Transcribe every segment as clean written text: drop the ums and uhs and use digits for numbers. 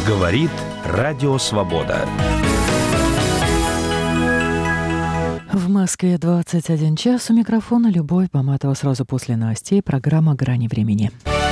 Говорит Радио Свобода. В Москве 21 час. У микрофона Любовь Баматова. Сразу после новостей программа «Грани времени».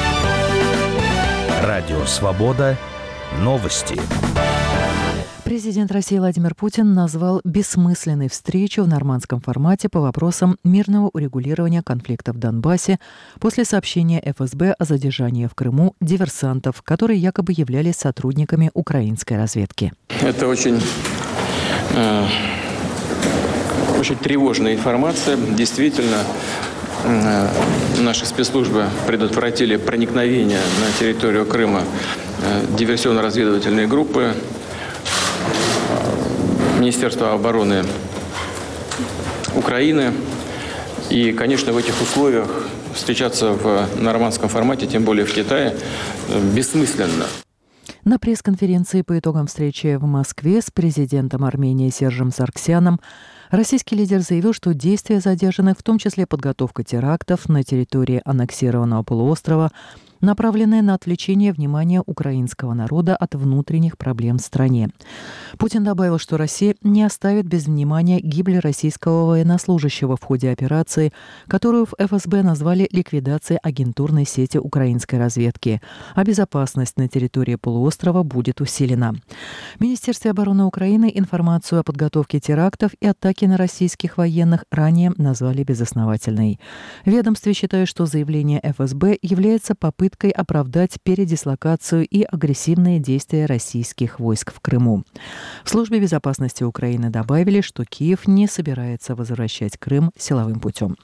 Радио Свобода. Новости. Президент России Владимир Путин назвал бессмысленной встречу в нормандском формате по вопросам мирного урегулирования конфликта в Донбассе после сообщения ФСБ о задержании в Крыму диверсантов, которые якобы являлись сотрудниками украинской разведки. Это очень тревожная информация. Действительно, наши спецслужбы предотвратили проникновение на территорию Крыма диверсионно-разведывательной группы Министерства обороны Украины. И, конечно, в этих условиях встречаться в нормандском формате, тем более в Китае, бессмысленно. На пресс-конференции по итогам встречи в Москве с президентом Армении Сержем Саргсяном российский лидер заявил, что действия задержанных, в том числе подготовка терактов на территории аннексированного полуострова, направленные на отвлечение внимания украинского народа от внутренних проблем в стране. Путин добавил, что Россия не оставит без внимания гибель российского военнослужащего в ходе операции, которую в ФСБ назвали ликвидацией агентурной сети украинской разведки, а безопасность на территории полуострова будет усилена. В Министерстве обороны Украины информацию о подготовке терактов и атаке на российских военных ранее назвали безосновательной. В ведомстве считают, что заявление ФСБ является попыткой оправдать передислокацию и агрессивные действия российских войск в Крыму. В Службе безопасности Украины добавили, что Киев не собирается возвращать Крым силовым путем.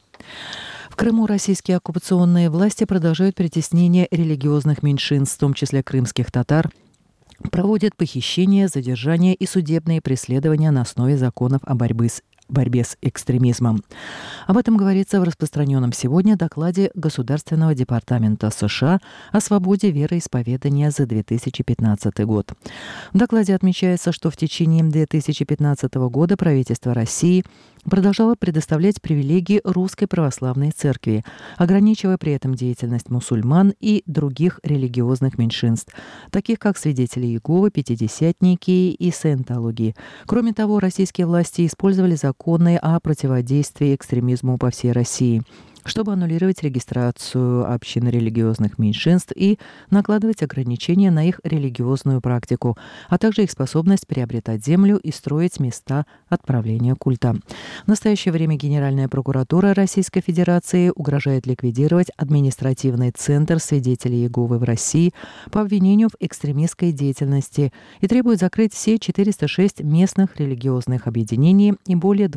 В Крыму российские оккупационные власти продолжают притеснение религиозных меньшинств, в том числе крымских татар, проводят похищения, задержания и судебные преследования на основе законов о борьбе с экстремизмом. Об этом говорится в распространенном сегодня докладе Государственного департамента США о свободе вероисповедания за 2015 год. В докладе отмечается, что в течение 2015 года правительство России продолжало предоставлять привилегии Русской Православной Церкви, ограничивая при этом деятельность мусульман и других религиозных меньшинств, таких как свидетели Иеговы, пятидесятники и саентологи. Кроме того, российские власти использовали законы о противодействии экстремизму по всей России, чтобы аннулировать регистрацию общин религиозных меньшинств и накладывать ограничения на их религиозную практику, а также их способность приобретать землю и строить места отправления культа. В настоящее время Генеральная прокуратура Российской Федерации угрожает ликвидировать административный центр свидетелей Иеговы в России по обвинению в экстремистской деятельности и требует закрыть все 406 местных религиозных объединений и более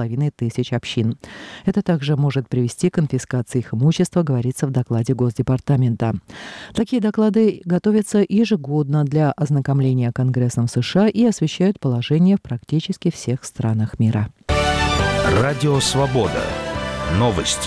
2500 общин. Это также может привести к конфискации их имущества, говорится в докладе Госдепартамента. Такие доклады готовятся ежегодно для ознакомления Конгрессом США и освещают положение в практически всех странах мира. Радио Свобода. Новости.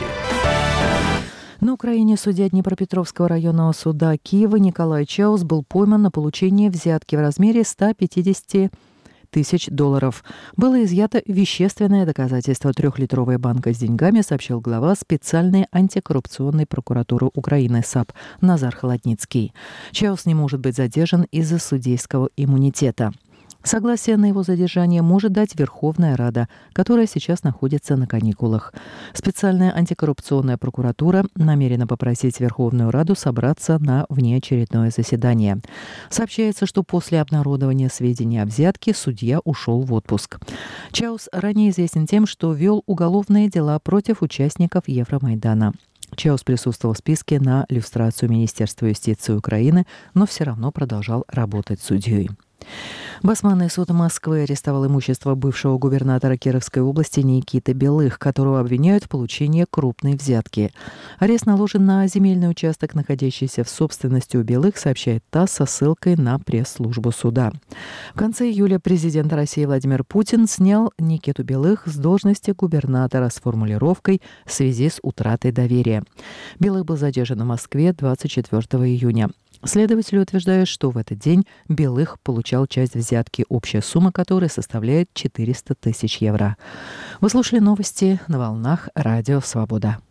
На Украине судья Днепропетровского районного суда Киева Николай Чаус был пойман на получение взятки в размере 150 тысяч долларов. Было изъято вещественное доказательство. 3-литровая банка с деньгами, сообщил глава специальной антикоррупционной прокуратуры Украины САП Назар Холодницкий. Чаус не может быть задержан из-за судейского иммунитета. Согласие на его задержание может дать Верховная Рада, которая сейчас находится на каникулах. Специальная антикоррупционная прокуратура намерена попросить Верховную Раду собраться на внеочередное заседание. Сообщается, что после обнародования сведений о взятке судья ушел в отпуск. Чаус ранее известен тем, что вел уголовные дела против участников Евромайдана. Чаус присутствовал в списке на люстрацию Министерства юстиции Украины, но все равно продолжал работать судьей. Басманный суд Москвы арестовал имущество бывшего губернатора Кировской области Никиты Белых, которого обвиняют в получении крупной взятки. Арест наложен на земельный участок, находящийся в собственности у Белых, сообщает ТАСС со ссылкой на пресс-службу суда. В конце июля президент России Владимир Путин снял Никиту Белых с должности губернатора с формулировкой «в связи с утратой доверия». Белых был задержан в Москве 24 июня. Следователи утверждают, что в этот день Белых получал часть взятки, общая сумма которой составляет 400 тысяч евро. Вы слушали новости на волнах Радио Свобода.